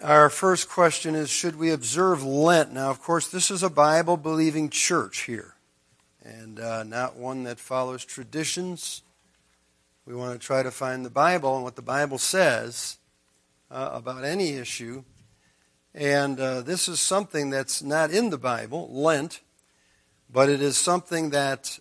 Our first question is, should we observe Lent? Now, of course, this is a Bible-believing church here, and not one that follows traditions. We want to try to find the Bible and what the Bible says about any issue. And this is something that's not in the Bible, Lent, but it is something that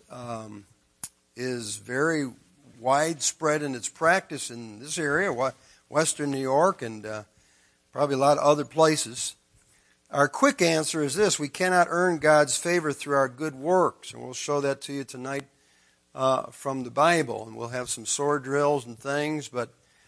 is very widespread in its practice in this area, Western New York, and probably a lot of other places. Our quick answer is this: we cannot earn God's favor through our good works, and we'll show that to you tonight from the Bible, and we'll have some sword drills and things, but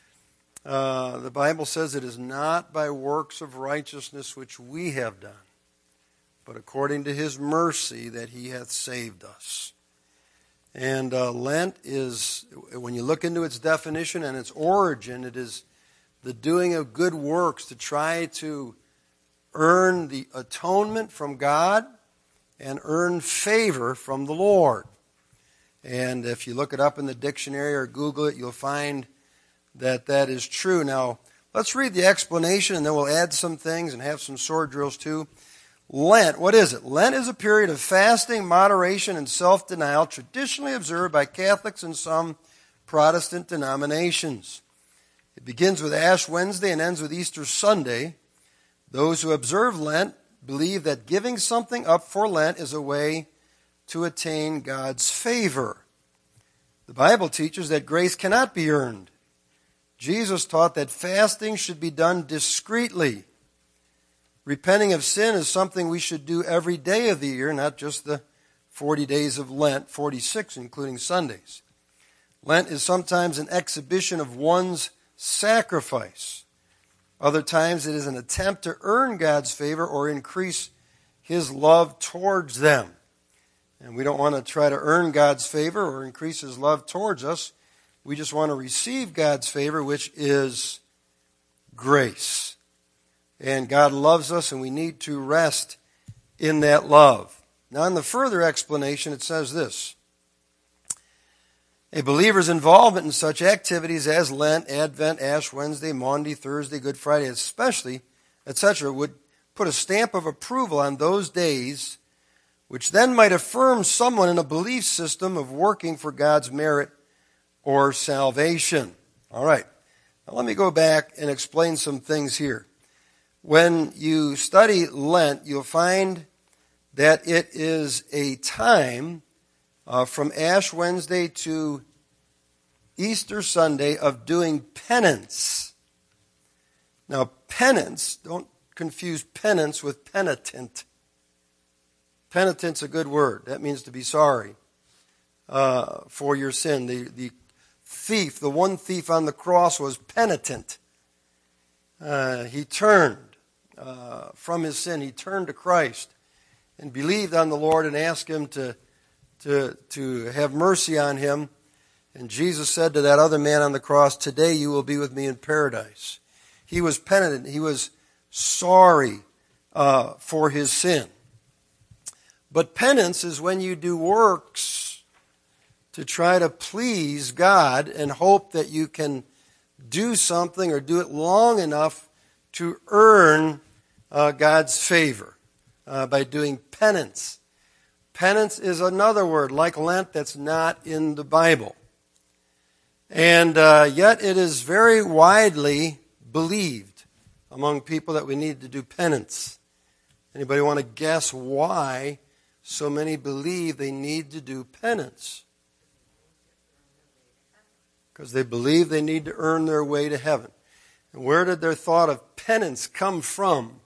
the Bible says it is not by works of righteousness which we have done, but according to His mercy that He hath saved us. And Lent is, when you look into its definition and its origin, it is the doing of good works to try to earn the atonement from God and earn favor from the Lord. And if you look it up in the dictionary or Google it, you'll find that that is true. Now, let's read the explanation and then we'll add some things and have some sword drills too. Lent, what is it? Lent is a period of fasting, moderation, and self-denial traditionally observed by Catholics and some Protestant denominations. It begins with Ash Wednesday and ends with Easter Sunday. Those who observe Lent believe that giving something up for Lent is a way to attain God's favor. The Bible teaches that grace cannot be earned. Jesus taught that fasting should be done discreetly. Repenting of sin is something we should do every day of the year, not just the 40 days of Lent, 46 including Sundays. Lent is sometimes an exhibition of one's sacrifice. Other times it is an attempt to earn God's favor or increase His love towards them. And we don't want to try to earn God's favor or increase His love towards us. We just want to receive God's favor, which is grace. And God loves us, and we need to rest in that love. Now, in the further explanation, it says this: a believer's involvement in such activities as Lent, Advent, Ash Wednesday, Maundy, Thursday, Good Friday, especially, etc., would put a stamp of approval on those days, which then might affirm someone in a belief system of working for God's merit or salvation. All right. Now let me go back and explain some things here. When you study Lent, you'll find that it is a time from Ash Wednesday to Easter Sunday of doing penance. Now, penance, don't confuse penance with penitent. Penitent's a good word. That means to be sorry for your sin. The thief, the one thief on the cross, was penitent. He turned from his sin. He turned to Christ and believed on the Lord and asked Him to have mercy on him. And Jesus said to that other man on the cross, "Today you will be with me in paradise." He was penitent. He was sorry for his sin. But penance is when you do works to try to please God and hope that you can do something or do it long enough to earn God's favor by doing penance. Penance is another word, like Lent, that's not in the Bible. And yet it is very widely believed among people that we need to do penance. Anybody want to guess why so many believe they need to do penance? Because they believe they need to earn their way to heaven. And where did their thought of penance come from?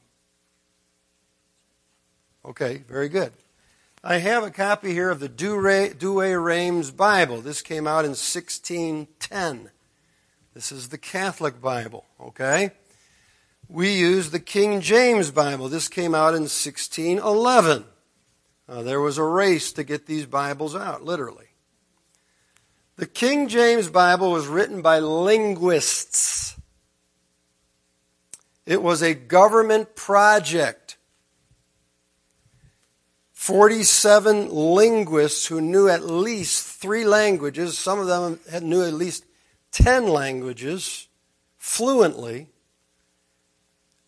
Okay, very good. I have a copy here of the Douay-Rheims Bible. This came out in 1610. This is the Catholic Bible, okay? We use the King James Bible. This came out in 1611. There was a race to get these Bibles out, literally. The King James Bible was written by linguists. It was a government project. 47 linguists who knew at least 3 languages. Some of them knew at least 10 languages fluently.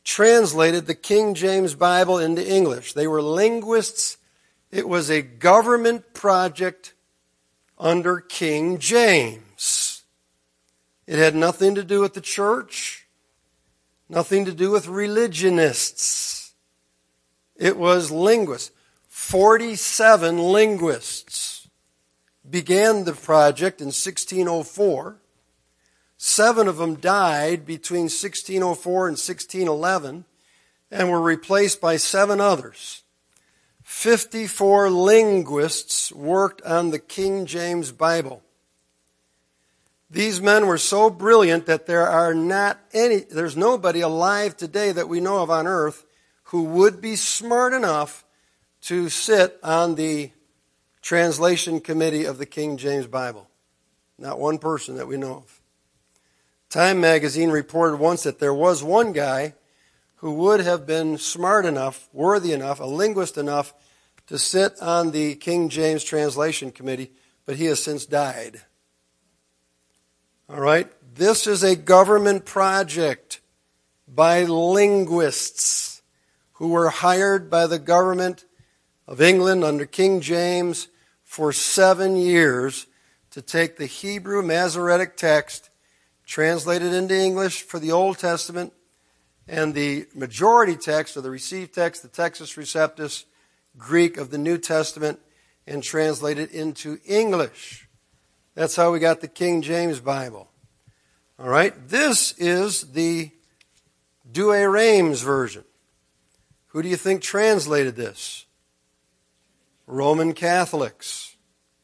translated the King James Bible into English. They were linguists. It was a government project under King James. It had nothing to do with the church, nothing to do with religionists. It was linguists. 47 linguists began the project in 1604. 7 of them died between 1604 and 1611 and were replaced by 7 others. 54 linguists worked on the King James Bible. These men were so brilliant that there's nobody alive today that we know of on earth who would be smart enough to sit on the translation committee of the King James Bible. Not one person that we know of. Time magazine reported once that there was one guy who would have been smart enough, worthy enough, a linguist enough to sit on the King James Translation Committee, but he has since died. All right? This is a government project by linguists who were hired by the government of England under King James for 7 years to take the Hebrew Masoretic text, translate it into English for the Old Testament, and the majority text, or the received text, the Textus Receptus, Greek of the New Testament, and translate it into English. That's how we got the King James Bible. All right, this is the Douay-Rheims version. Who do you think translated this? Roman Catholics.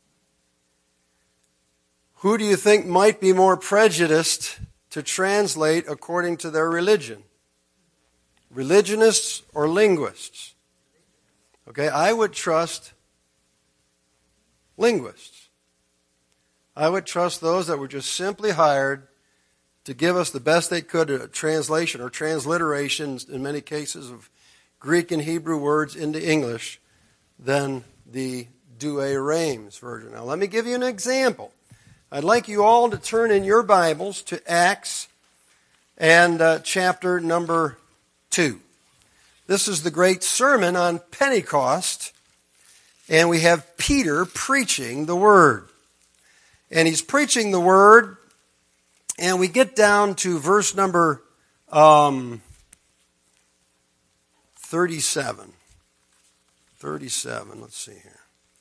Who do you think might be more prejudiced to translate according to their religion? Religionists or linguists? Okay, I would trust linguists. I would trust those that were just simply hired to give us the best they could a translation or transliterations, in many cases, of Greek and Hebrew words into English than the Douay-Rheims version. Now, let me give you an example. I'd like you all to turn in your Bibles to Acts and chapter number 2. This is the great sermon on Pentecost, and we have Peter preaching the Word. And he's preaching the Word, and we get down to verse number 37. 37, let's see here.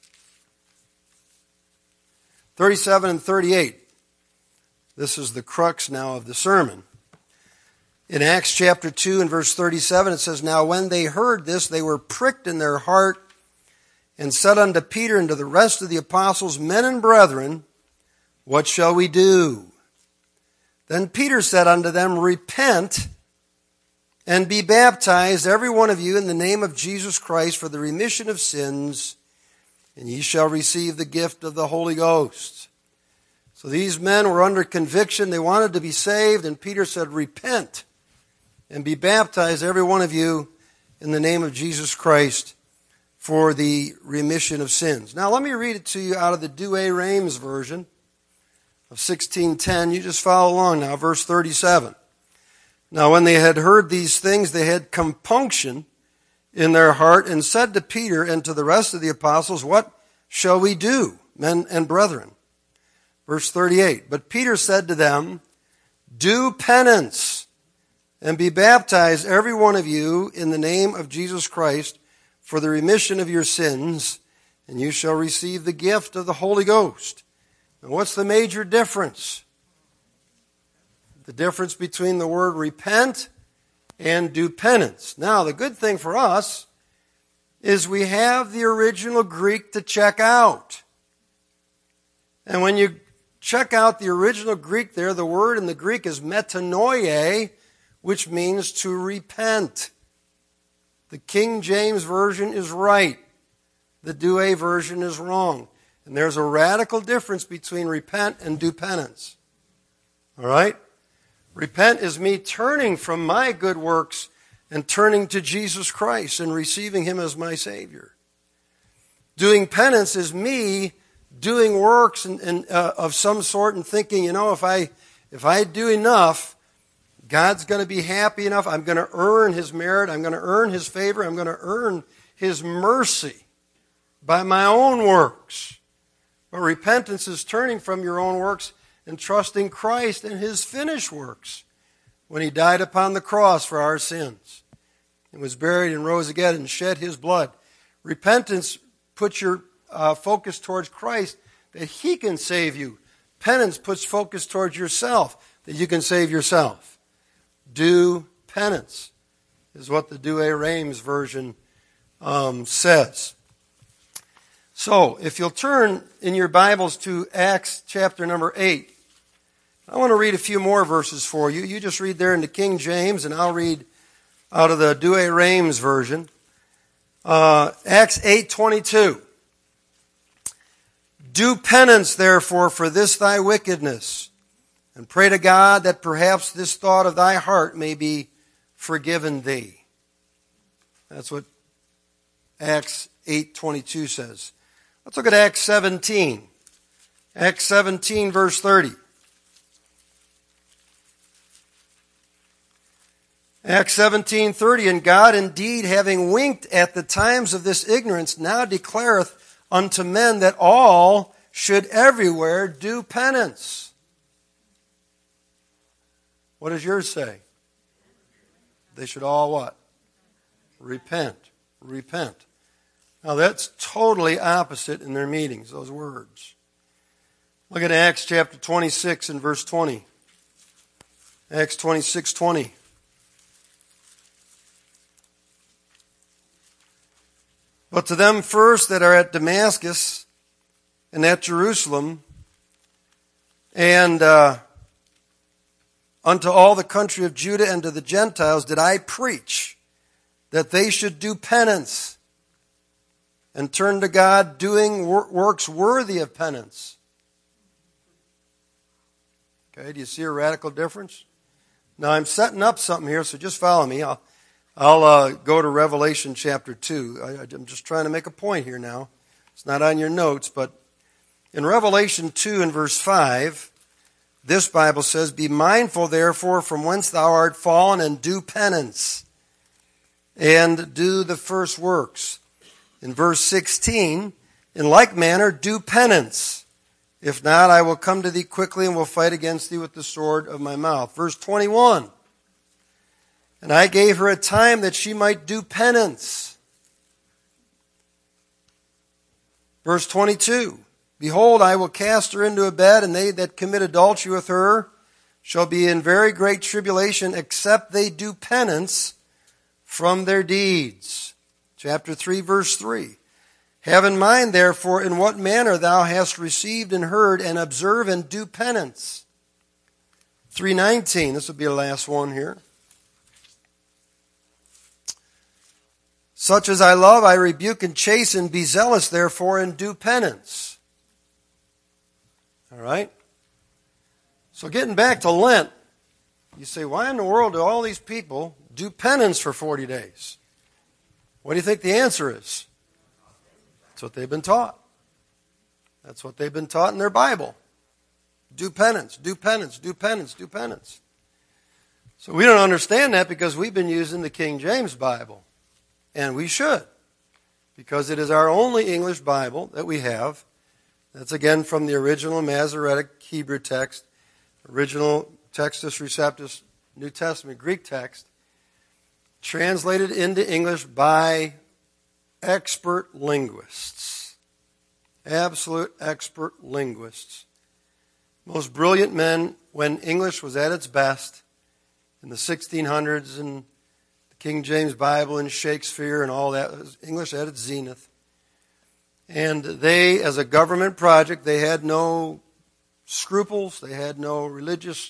37 and 38. This is the crux now of the sermon. In Acts chapter 2 and verse 37, it says, "Now when they heard this, they were pricked in their heart, and said unto Peter and to the rest of the apostles, Men and brethren, what shall we do? Then Peter said unto them, Repent, and be baptized, every one of you, in the name of Jesus Christ, for the remission of sins, and ye shall receive the gift of the Holy Ghost." So these men were under conviction. They wanted to be saved, and Peter said, Repent, and be baptized, every one of you, in the name of Jesus Christ, for the remission of sins. Now let me read it to you out of the Douay-Rheims version of 1610. You just follow along now, verse 37. "Now when they had heard these things, they had compunction in their heart, and said to Peter and to the rest of the apostles, What shall we do, men and brethren?" Verse 38, "But Peter said to them, Do penance, and be baptized, every one of you, in the name of Jesus Christ, for the remission of your sins, and you shall receive the gift of the Holy Ghost." Now what's the major difference? The difference between the word repent and do penance. Now, the good thing for us is we have the original Greek to check out. And when you check out the original Greek there, the word in the Greek is metanoia, which means to repent. The King James Version is right. The Douay version is wrong. And there's a radical difference between repent and do penance. All right? Repent is me turning from my good works and turning to Jesus Christ and receiving Him as my Savior. Doing penance is me doing works of some sort and thinking, if I do enough, God's going to be happy enough. I'm going to earn His merit. I'm going to earn His favor. I'm going to earn His mercy by my own works. But repentance is turning from your own works and trusting Christ and His finished works when He died upon the cross for our sins and was buried and rose again and shed His blood. Repentance puts your focus towards Christ that He can save you. Penance puts focus towards yourself that you can save yourself. Do penance is what the Douay Rheims version says. So, if you'll turn in your Bibles to Acts chapter number 8, I want to read a few more verses for you. You just read there in the King James, and I'll read out of the Douay Rheims version. Acts 8:22. Do penance, therefore, for this thy wickedness, and pray to God that perhaps this thought of thy heart may be forgiven thee. That's what Acts 8:22 says. Let's look at Acts 17. Acts 17, verse 30. Acts 17:30, and God indeed, having winked at the times of this ignorance, now declareth unto men that all should everywhere do penance. What does yours say? They should all what? Repent. Repent. Now that's totally opposite in their meanings, those words. Look at Acts chapter 26 and verse 20. Acts 26:20. But to them first that are at Damascus and at Jerusalem, and unto all the country of Judah and to the Gentiles did I preach, that they should do penance and turn to God, doing works worthy of penance. Okay, do you see a radical difference? Now I'm setting up something here, so just follow me. I'll go to Revelation chapter 2. I'm just trying to make a point here now. It's not on your notes, but in Revelation 2 and verse 5, this Bible says, Be mindful, therefore, from whence thou art fallen, and do penance, and do the first works. In verse 16, in like manner, do penance. If not, I will come to thee quickly, and will fight against thee with the sword of my mouth. Verse 21, and I gave her a time that she might do penance. Verse 22, Behold, I will cast her into a bed, and they that commit adultery with her shall be in very great tribulation, except they do penance from their deeds. Chapter 3, verse 3. Have in mind, therefore, in what manner thou hast received and heard, and observe and do penance. 3:19, this will be the last one here. Such as I love, I rebuke and chasten. Be zealous, therefore, and do penance. All right? So getting back to Lent, you say, why in the world do all these people do penance for 40 days? What do you think the answer is? That's what they've been taught. That's what they've been taught in their Bible. Do penance, do penance, do penance, do penance. So we don't understand that because we've been using the King James Bible. And we should, because it is our only English Bible that we have. That's again from the original Masoretic Hebrew text, original Textus Receptus, New Testament Greek text, translated into English by expert linguists, absolute expert linguists, most brilliant men when English was at its best in the 1600s and King James Bible and Shakespeare and all that. It was English at its zenith. And they, as a government project, they had no scruples. They had no religious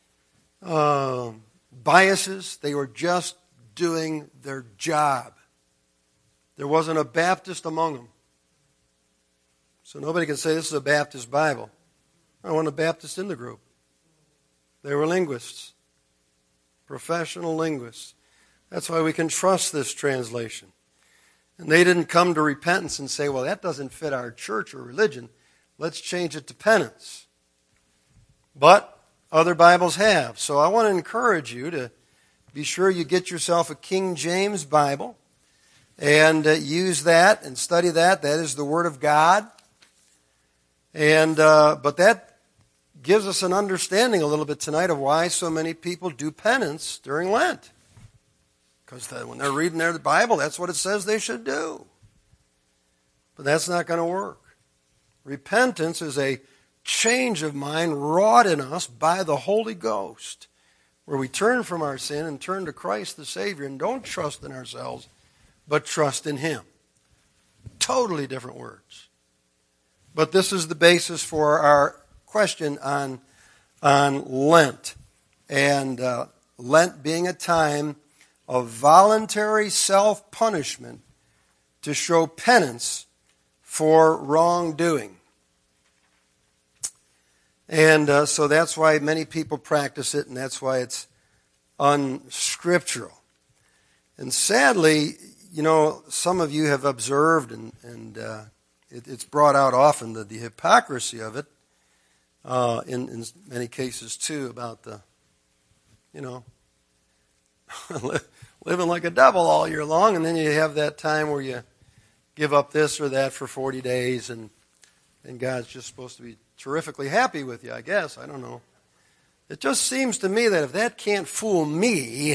biases. They were just doing their job. There wasn't a Baptist among them. So nobody can say this is a Baptist Bible. I want a Baptist in the group. They were linguists, professional linguists. That's why we can trust this translation. And they didn't come to repentance and say, well, that doesn't fit our church or religion. Let's change it to penance. But other Bibles have. So I want to encourage you to be sure you get yourself a King James Bible and use that and study that. That is the Word of God. And but that gives us an understanding a little bit tonight of why so many people do penance during Lent. Because when they're reading their Bible, that's what it says they should do. But that's not going to work. Repentance is a change of mind wrought in us by the Holy Ghost, where we turn from our sin and turn to Christ the Savior and don't trust in ourselves, but trust in Him. Totally different words. But this is the basis for our question on Lent. And Lent being a time of voluntary self-punishment to show penance for wrongdoing. And so that's why many people practice it, and that's why it's unscriptural. And sadly, some of you have observed, and it's brought out often, the hypocrisy of it, in many cases too, about the, living like a devil all year long, and then you have that time where you give up this or that for 40 days, and God's just supposed to be terrifically happy with you, I guess. I don't know. It just seems to me that if that can't fool me,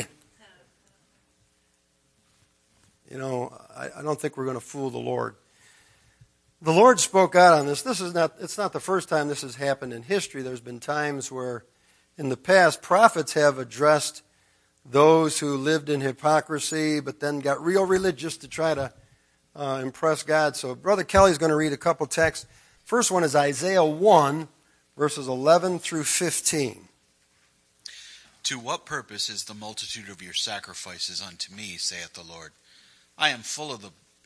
I don't think we're going to fool the Lord. The Lord spoke out on this. It's not the first time this has happened in history. There's been times where in the past prophets have addressed those who lived in hypocrisy but then got real religious to try to impress God. So Brother Kelly's going to read a couple texts. First one is Isaiah 1, verses 11 through 15. To what purpose is the multitude of your sacrifices unto me, saith the Lord? I am full of the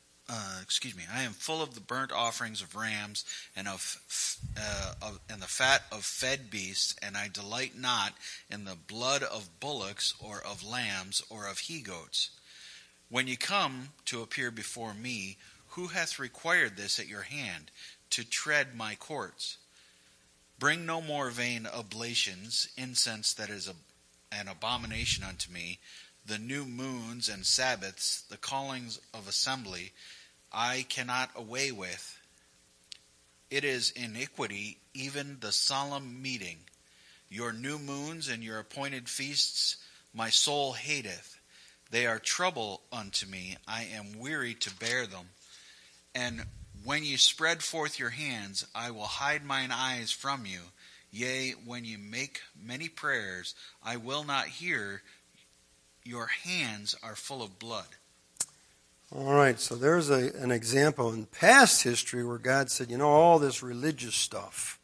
burnt offerings of rams and and the fat of fed beasts, and I delight not in the blood of bullocks or of lambs or of he-goats. When ye come to appear before me, who hath required this at your hand, to tread my courts? Bring no more vain oblations, incense that is an abomination unto me, the new moons and Sabbaths, the callings of assembly, I cannot away with. It is iniquity, even the solemn meeting. Your new moons and your appointed feasts my soul hateth. They are trouble unto me. I am weary to bear them. And when ye spread forth your hands, I will hide mine eyes from you. Yea, when ye make many prayers, I will not hear. Your hands are full of blood. All right, so there's an example in past history where God said, all this religious stuff,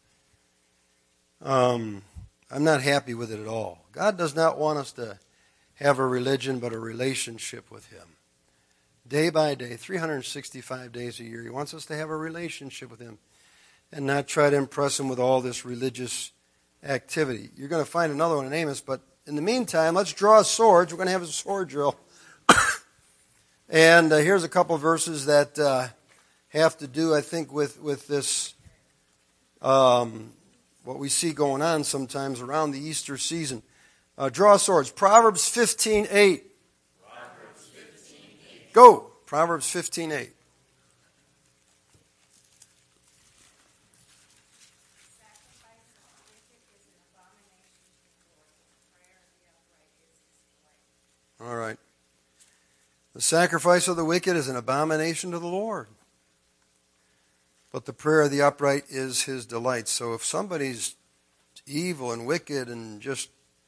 I'm not happy with it at all. God does not want us to have a religion, but a relationship with Him. Day by day, 365 days a year, He wants us to have a relationship with Him and not try to impress Him with all this religious activity. You're going to find another one in Amos, but in the meantime, let's draw swords. We're going to have a sword drill. And here's a couple verses that have to do, I think, with this, what we see going on sometimes around the Easter season. Draw swords. Proverbs 15:8. Go. Proverbs 15:8. All right. The sacrifice of the wicked is an abomination to the Lord, but the prayer of the upright is His delight. So if somebody's evil and wicked and just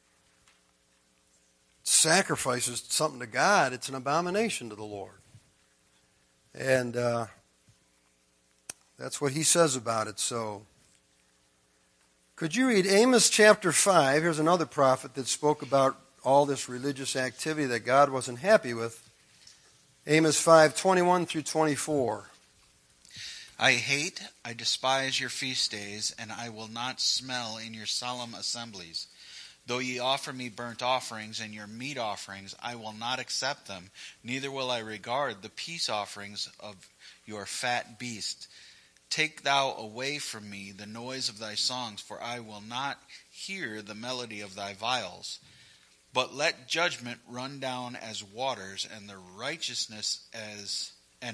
sacrifices something to God, it's an abomination to the Lord. And that's what He says about it. So could you read Amos chapter 5? Here's another prophet that spoke about all this religious activity that God wasn't happy with. Amos 5:21 through 24. I despise your feast days, and I will not smell in your solemn assemblies. Though ye offer me burnt offerings and your meat offerings, I will not accept them, neither will I regard the peace offerings of your fat beasts. Take thou away from me the noise of thy songs, for I will not hear the melody of thy viols. But let judgment run down as waters, and the righteousness as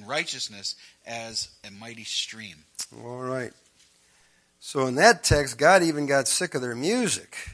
a mighty stream. All right. So in that text, God even got sick of their music.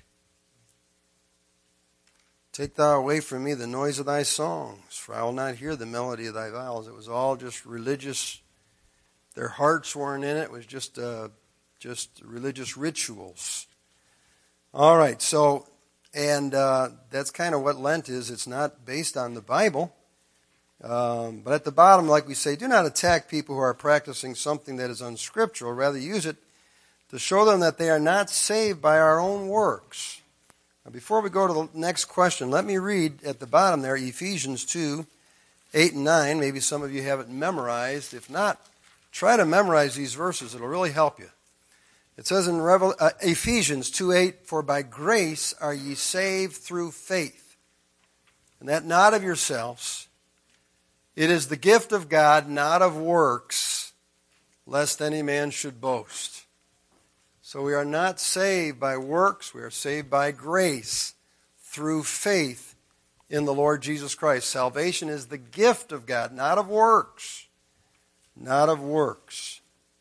Take thou away from me the noise of thy songs, for I will not hear the melody of thy viols. It was all just religious. Their hearts weren't in it. It was just religious rituals. All right, so, and that's kind of what Lent is. It's not based on the Bible. But at the bottom, like we say, do not attack people who are practicing something that is unscriptural. Rather, use it to show them that they are not saved by our own works. Now, before we go to the next question, let me read at the bottom there, Ephesians 2, 8 and 9. Maybe some of you have it memorized. If not, try to memorize these verses. It'll really help you. It says in Ephesians 2, 8, for by grace are ye saved through faith, and that not of yourselves. It is the gift of God, not of works, lest any man should boast. So we are not saved by works. We are saved by grace through faith in the Lord Jesus Christ. Salvation is the gift of God, not of works. Not of works.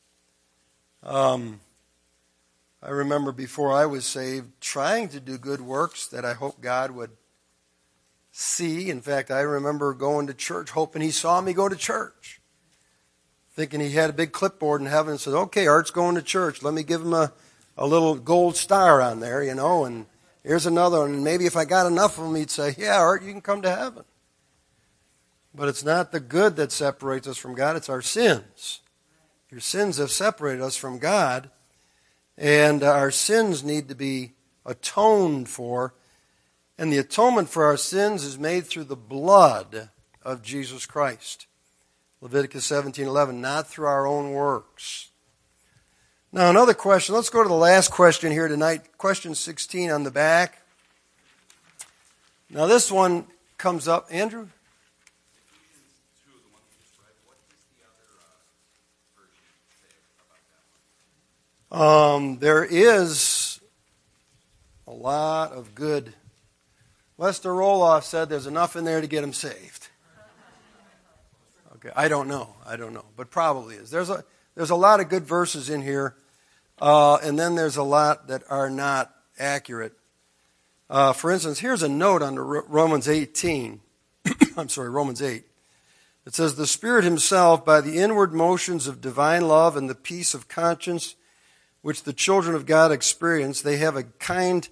I remember before I was saved trying to do good works that I hope God would see. In fact, I remember going to church hoping he saw me go to church. Thinking he had a big clipboard in heaven and said, okay, Art's going to church. Let me give him a little gold star on there, and here's another one. And maybe if I got enough of them, he'd say, yeah, Art, you can come to heaven. But it's not the good that separates us from God, it's our sins. Your sins have separated us from God, and our sins need to be atoned for. And the atonement for our sins is made through the blood of Jesus Christ. Leviticus 17:11, not through our own works. Now another question. Let's go to the last question here tonight. Question 16 on the back. Now this one comes up. Andrew? There is a lot of good. Lester Roloff said there's enough in there to get him saved. Okay, I don't know, but probably is. There's a lot of good verses in here, and then there's a lot that are not accurate. For instance, here's a note on Romans 18. Romans 8. It says, the Spirit Himself, by the inward motions of divine love and the peace of conscience which the children of God experience, they have a kind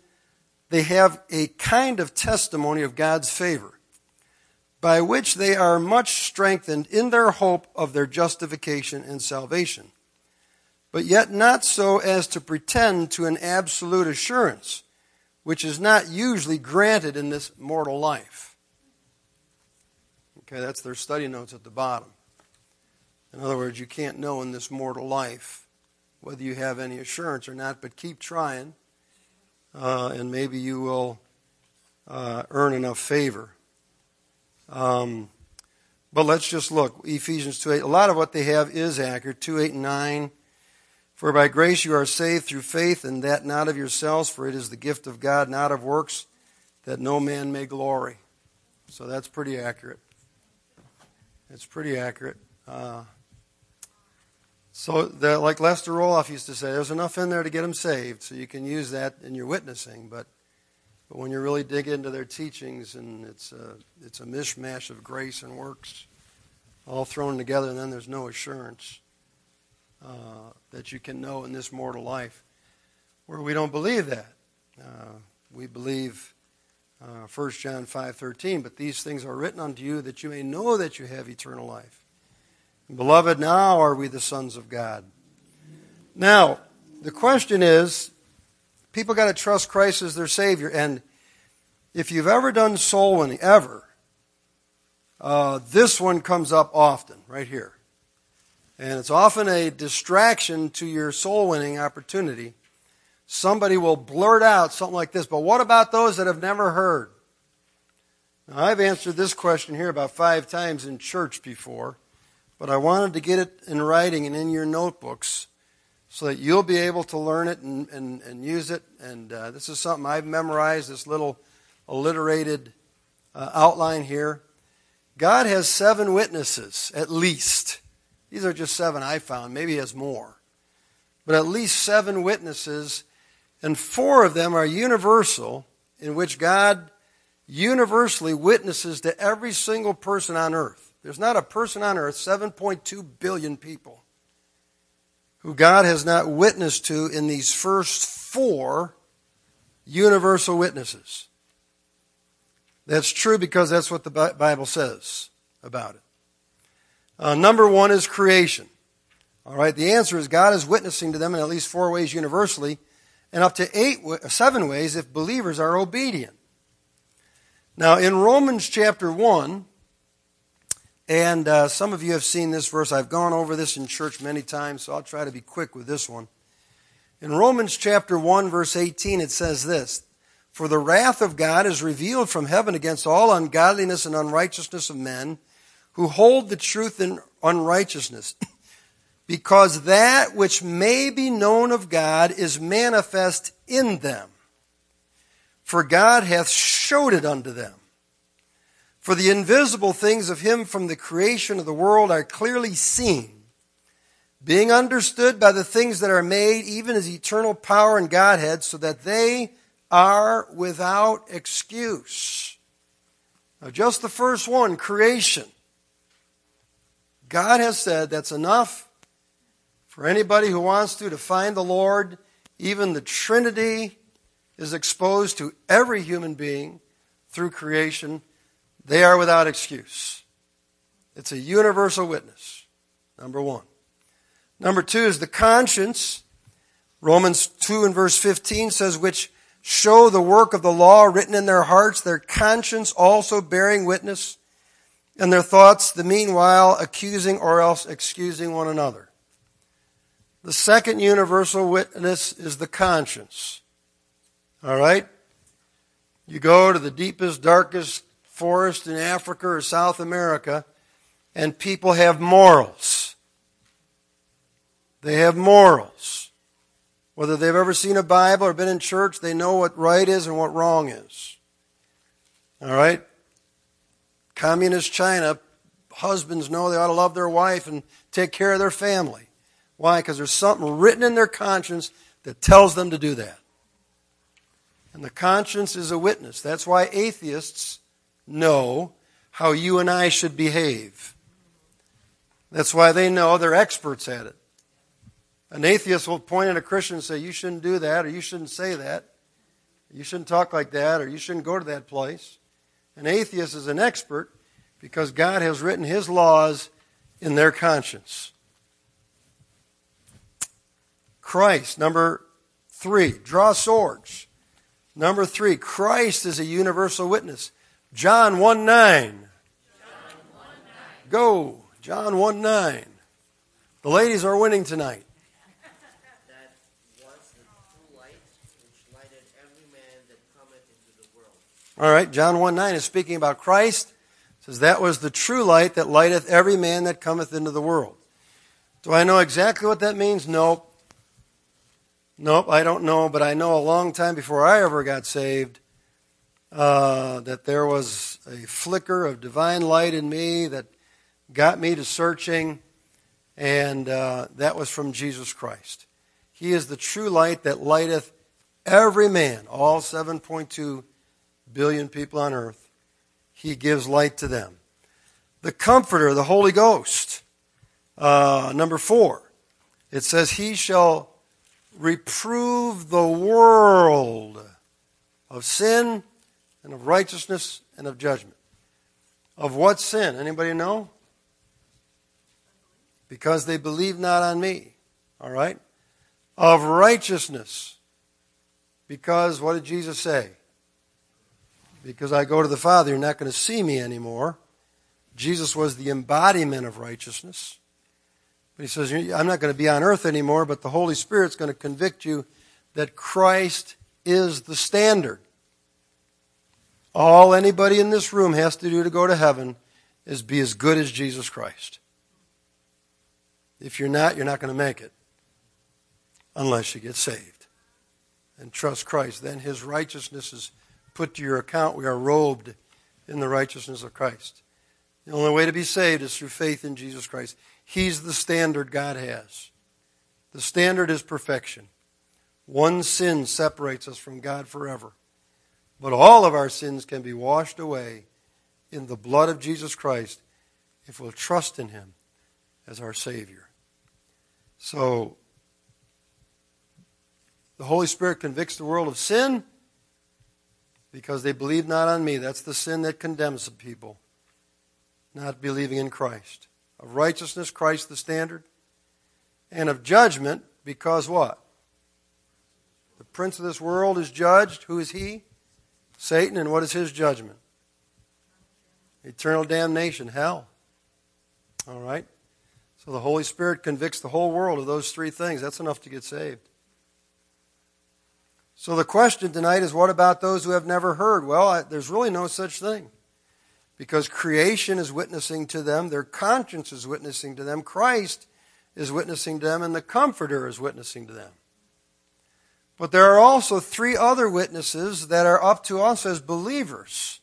of testimony of God's favor, by which they are much strengthened in their hope of their justification and salvation, but yet not so as to pretend to an absolute assurance, which is not usually granted in this mortal life. Okay, that's their study notes at the bottom. In other words, you can't know in this mortal life whether you have any assurance or not, but keep trying, and maybe you will earn enough favor. But let's just look. Ephesians 2:8. A lot of what they have is accurate. 2:8 and 9. For by grace you are saved through faith, and that not of yourselves, for it is the gift of God, not of works, that no man may glory. So that's pretty accurate. It's pretty accurate. Like Lester Roloff used to say, there's enough in there to get him saved, so you can use that in your witnessing. But when you really dig into their teachings, and it's a mishmash of grace and works, all thrown together, and then there's no assurance that you can know in this mortal life. Where we don't believe that. We believe 1 John 5:13, but these things are written unto you that you may know that you have eternal life. Beloved, now are we the sons of God. Now, the question is, people got to trust Christ as their Savior. And if you've ever done soul winning, this one comes up often, right here. And it's often a distraction to your soul winning opportunity. Somebody will blurt out something like this, but what about those that have never heard? Now, I've answered this question here about 5 times in church before. But I wanted to get it in writing and in your notebooks so that you'll be able to learn it and use it. And this is something I've memorized, this little alliterated outline here. God has 7 witnesses, at least. These are just 7 I found. Maybe he has more. But at least 7 witnesses, and 4 of them are universal, in which God universally witnesses to every single person on earth. There's not a person on earth, 7.2 billion people, who God has not witnessed to in these first 4 universal witnesses. That's true because that's what the Bible says about it. Number 1 is creation. All right, the answer is God is witnessing to them in at least 4 ways universally, and up to 7 ways if believers are obedient. Now, in Romans chapter 1, and some of you have seen this verse. I've gone over this in church many times, so I'll try to be quick with this one. In Romans chapter 1, verse 18, it says this, "For the wrath of God is revealed from heaven against all ungodliness and unrighteousness of men who hold the truth in unrighteousness, because that which may be known of God is manifest in them. For God hath showed it unto them. For the invisible things of him from the creation of the world are clearly seen, being understood by the things that are made, even his eternal power and Godhead, so that they are without excuse." Now, just the first one, creation. God has said that's enough for anybody who wants to find the Lord. Even the Trinity is exposed to every human being through creation. They are without excuse. It's a universal witness, number 1. Number 2 is the conscience. Romans 2 and verse 15 says, "Which show the work of the law written in their hearts, their conscience also bearing witness, and their thoughts the meanwhile accusing or else excusing one another." The second universal witness is the conscience. All right? You go to the deepest, darkest forest in Africa or South America, and people have morals. They have morals. Whether they've ever seen a Bible or been in church, they know what right is and what wrong is. All right? Communist China, husbands know they ought to love their wife and take care of their family. Why? Because there's something written in their conscience that tells them to do that. And the conscience is a witness. That's why atheists know how you and I should behave. That's why they know, they're experts at it. An atheist will point at a Christian and say, "You shouldn't do that," or "You shouldn't say that," "You shouldn't talk like that," or "You shouldn't go to that place." An atheist is an expert because God has written his laws in their conscience. Christ, number 3, draw swords. Number 3, Christ is a universal witness. John 1:9. Go. John 1:9. The ladies are winning tonight. "That was the true light which lighted every man that cometh into the world." All right, John 1:9 is speaking about Christ. It says, "That was the true light that lighteth every man that cometh into the world." Do I know exactly what that means? Nope. Nope, I don't know, but I know a long time before I ever got saved that there was a flicker of divine light in me that got me to searching, and that was from Jesus Christ. He is the true light that lighteth every man, all 7.2 billion people on earth. He gives light to them. The Comforter, the Holy Ghost. Number 4, it says, "He shall reprove the world of sin and of righteousness and of judgment." Of what sin? Anybody know? "Because they believe not on me." All right? Of righteousness. Because, what did Jesus say? Because I go to the Father, you're not going to see me anymore. Jesus was the embodiment of righteousness. But he says, I'm not going to be on earth anymore, but the Holy Spirit's going to convict you that Christ is the standard. All anybody in this room has to do to go to heaven is be as good as Jesus Christ. If you're not going to make it. unless you get saved and trust Christ. Then his righteousness is put to your account. We are robed in the righteousness of Christ. The only way to be saved is through faith in Jesus Christ. He's the standard God has. The standard is perfection. One sin separates us from God forever. But all of our sins can be washed away in the blood of Jesus Christ if we'll trust in him as our Savior. So, the Holy Spirit convicts the world of sin because they believe not on me. That's the sin that condemns the people, not believing in Christ. Of righteousness, Christ the standard. And of judgment, because what? The prince of this world is judged. Who is he? Satan. And what is his judgment? Eternal damnation, hell. All right? So the Holy Spirit convicts the whole world of those three things. That's enough to get saved. So the question tonight is, what about those who have never heard? Well, there's really no such thing. Because creation is witnessing to them, their conscience is witnessing to them, Christ is witnessing to them, and the Comforter is witnessing to them. But there are also three other witnesses that are up to us as believers.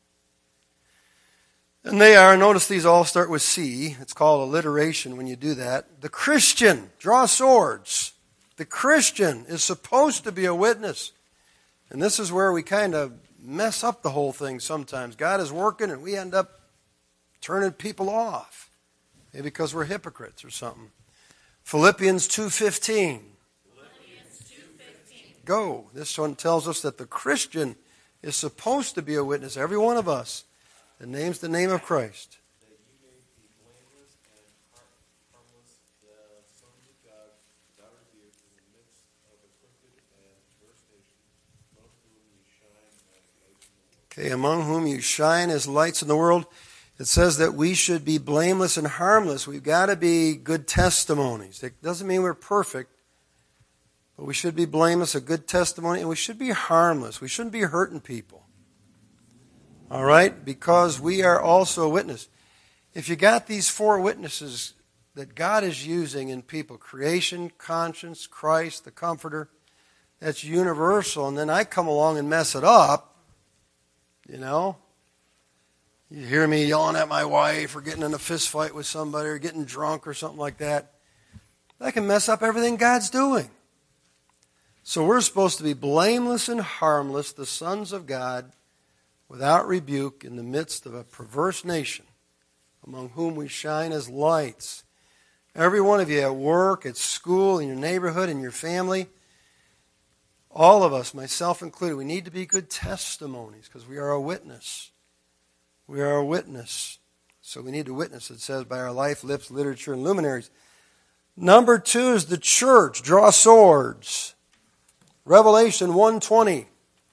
And they are, notice these all start with C. It's called alliteration when you do that. The Christian, draw swords. The Christian is supposed to be a witness. And this is where we kind of mess up the whole thing sometimes. God is working and we end up turning people off. Maybe because we're hypocrites or something. Philippians 2:15. Go. This one tells us that the Christian is supposed to be a witness. Every one of us that names the name of Christ. That ye may be blameless and harmless, the sons of God, daughters of youth, in the midst of a crooked and perverse nation, among whom ye shine as lights in the world. Okay, among whom you shine as lights in the world. It says that we should be blameless and harmless. We've got to be good testimonies. It doesn't mean we're perfect, but we should be blameless, a good testimony, and we should be harmless. We shouldn't be hurting people. All right? Because we are also a witness. If you got these four witnesses that God is using in people, creation, conscience, Christ, the Comforter, that's universal, and then I come along and mess it up, you know? You hear me yelling at my wife or getting in a fist fight with somebody or getting drunk or something like that. That can mess up everything God's doing. So we're supposed to be blameless and harmless, the sons of God, without rebuke in the midst of a perverse nation, among whom we shine as lights. Every one of you at work, at school, in your neighborhood, in your family, all of us, myself included, we need to be good testimonies because we are a witness. We are a witness. So we need to witness, it says, by our life, lips, literature, and luminaries. Number 2 is the church. Draw swords. Revelation 1:20.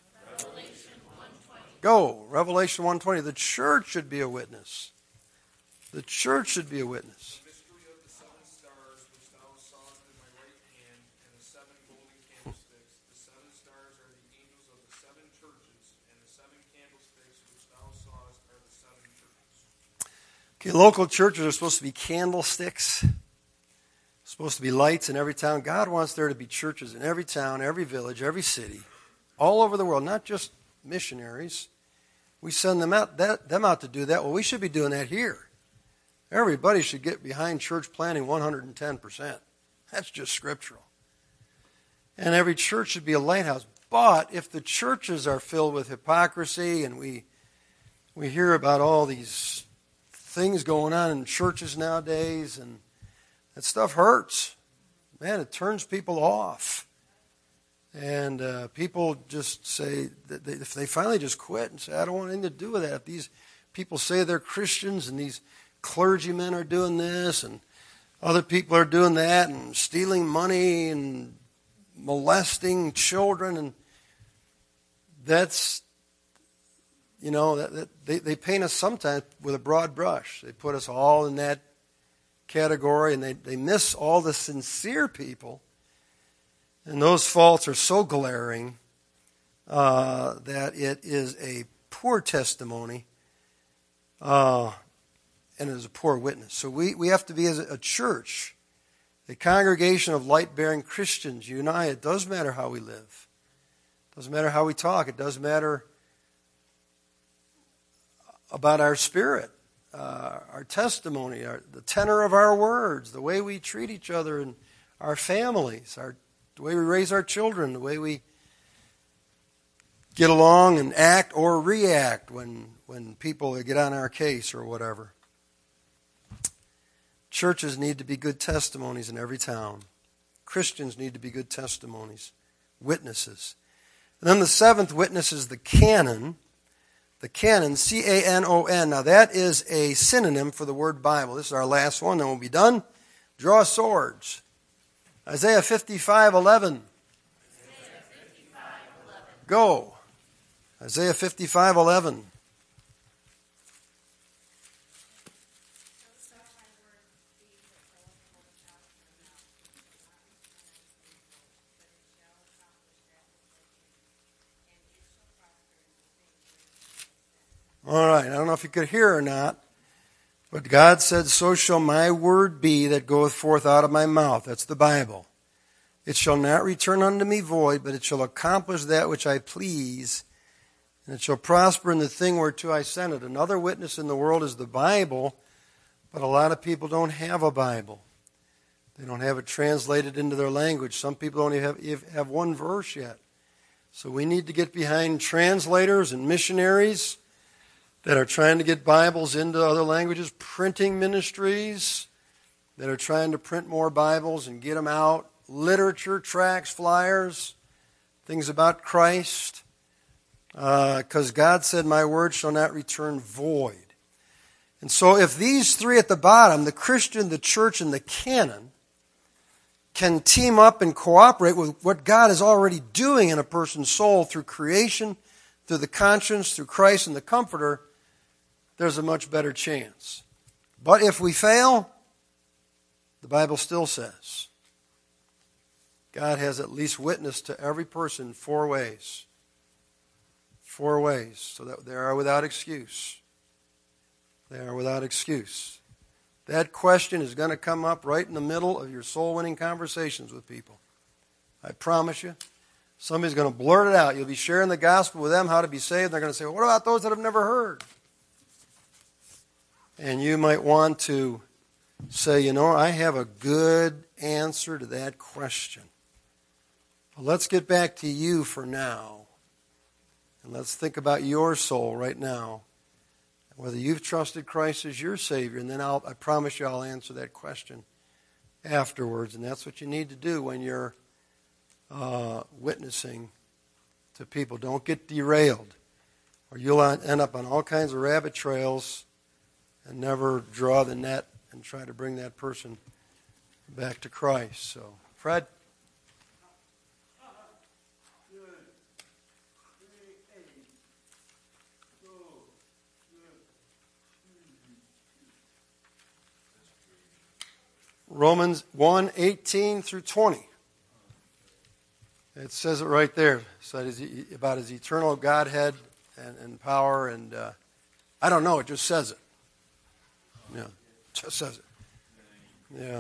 Go. Revelation 1:20. The church should be a witness. The church should be a witness. The mystery of the 7 stars which thou sawest in my right hand, and the 7 golden candlesticks. The 7 stars are the angels of the 7 churches, and the 7 candlesticks which thou sawest are the 7 churches. Okay, local churches are supposed to be candlesticks. Supposed to be lights in every town. God wants there to be churches in every town, every village, every city, all over the world, not just missionaries. We send them out to do that. Well, we should be doing that here. Everybody should get behind church planting 110%. That's just scriptural. And every church should be a lighthouse. But if the churches are filled with hypocrisy and we hear about all these things going on in churches nowadays, and that stuff hurts. Man, it turns people off. And people just say, that if they finally just quit and say, I don't want anything to do with that. If these people say they're Christians and these clergymen are doing this and other people are doing that and stealing money and molesting children, and that's, you know, they paint us sometimes with a broad brush. They put us all in that category, and they miss all the sincere people. And those faults are so glaring that it is a poor testimony and it is a poor witness. So we have to be, as a church, A congregation of light-bearing Christians, you and I, it does matter how we live. It doesn't matter how we talk. It does matter about our spirit, our testimony, the tenor of our words, the way we treat each other and our families, the way we raise our children, the way we get along and act or react when people get on our case or whatever. Churches need to be good testimonies in every town. Christians need to be good testimonies, witnesses. And then the seventh witness is the canon. The canon, C-A-N-O-N. Now that is a synonym for the word Bible. This is our last one, then we'll be done. Draw swords. Isaiah 55:11. Go. Isaiah 55:11. All right, I don't know if you could hear or not, but God said, so shall my word be that goeth forth out of my mouth. That's the Bible. It shall not return unto me void, but it shall accomplish that which I please, and it shall prosper in the thing whereto I sent it. Another witness in the world is the Bible, but a lot of people don't have a Bible. They don't have it translated into their language. Some people don't even have one verse yet. So we need to get behind translators and missionaries that are trying to get Bibles into other languages, printing ministries that are trying to print more Bibles and get them out, literature, tracts, flyers, things about Christ, because God said, my word shall not return void. And so if these three at the bottom, the Christian, the church, and the canon, can team up and cooperate with what God is already doing in a person's soul through creation, through the conscience, through Christ and the Comforter, there's a much better chance. But if we fail, the Bible still says God has at least witnessed to every person 4 ways. 4 ways, so that they are without excuse. They are without excuse. That question is going to come up right in the middle of your soul-winning conversations with people. I promise you. Somebody's going to blurt it out. You'll be sharing the gospel with them, how to be saved. They're going to say, well, what about those that have never heard? And you might want to say, I have a good answer to that question. But let's get back to you for now. And let's think about your soul right now. Whether you've trusted Christ as your Savior. And then I promise you I'll answer that question afterwards. And that's what you need to do when you're witnessing to people. Don't get derailed, or you'll end up on all kinds of rabbit trails and never draw the net and try to bring that person back to Christ. So, Fred? Romans 1:18 through 20. It says it right there. So about his eternal Godhead and power, and I don't know. It just says it. Yeah, it just says it. Yeah.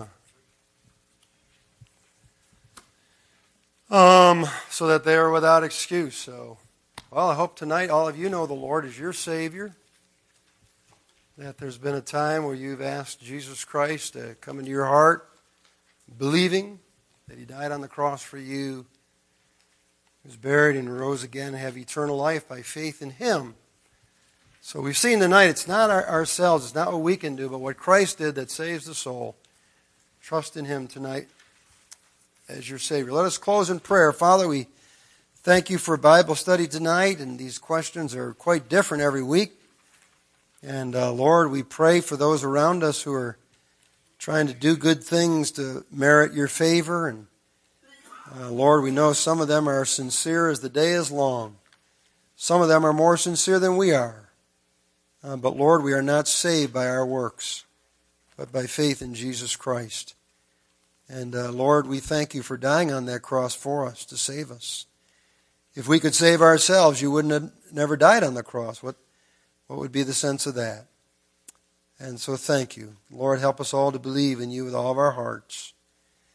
So that they are without excuse. So, well, I hope tonight all of you know the Lord is your Savior. That there's been a time where you've asked Jesus Christ to come into your heart, believing that He died on the cross for you, was buried and rose again, and have eternal life by faith in Him. So we've seen tonight, it's not ourselves, it's not what we can do, but what Christ did that saves the soul. Trust in Him tonight as your Savior. Let us close in prayer. Father, we thank You for Bible study tonight, and these questions are quite different every week. And Lord, we pray for those around us who are trying to do good things to merit Your favor. And Lord, we know some of them are sincere as the day is long. Some of them are more sincere than we are. But Lord, we are not saved by our works, but by faith in Jesus Christ. And Lord, we thank You for dying on that cross for us to save us. If we could save ourselves, You wouldn't have never died on the cross. What would be the sense of that? And so thank You. Lord, help us all to believe in You with all of our hearts.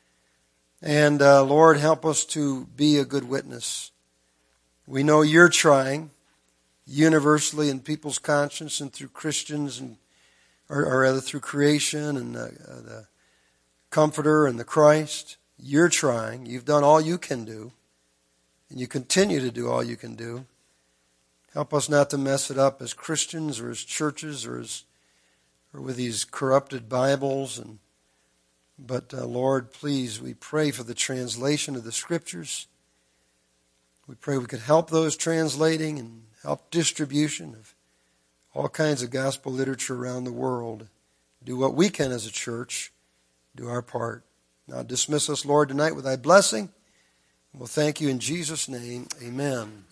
And Lord, help us to be a good witness. We know you're trying universally in people's conscience and through Christians, and or rather through creation and the Comforter and the Christ. You're trying. You've done all you can do, and you continue to do all you can do. Help us not to mess it up as Christians or as churches or with these corrupted Bibles. But Lord, please, we pray for the translation of the Scriptures. We pray we could help those translating and help distribution of all kinds of gospel literature around the world. Do what we can as a church. Do our part. Now dismiss us, Lord, tonight with thy blessing. We'll thank you in Jesus' name. Amen.